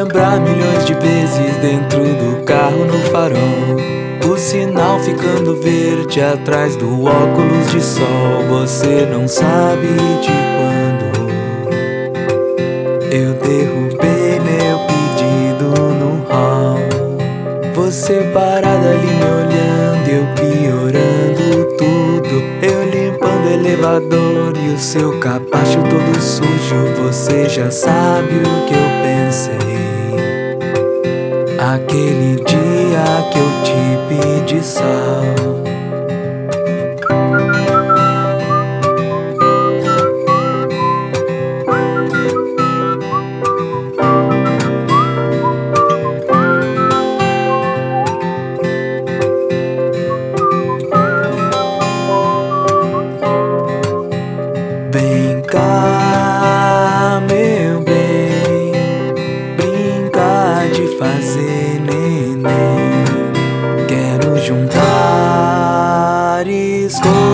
lembrar milhões de vezes dentro do carro no farol. O sinal ficando verde atrás do óculos de sol. Você não sabe de quando eu derrubei meu pedido no hall. Você parada ali me olhando, eu piorando tudo. Eu limpando o elevador e o seu capacho todo sujo. Você já sabe o que eu pensei aquele dia que eu te pedi sal. Vem cá, meu bem, brincar de fazer neném. Quero juntar escolhas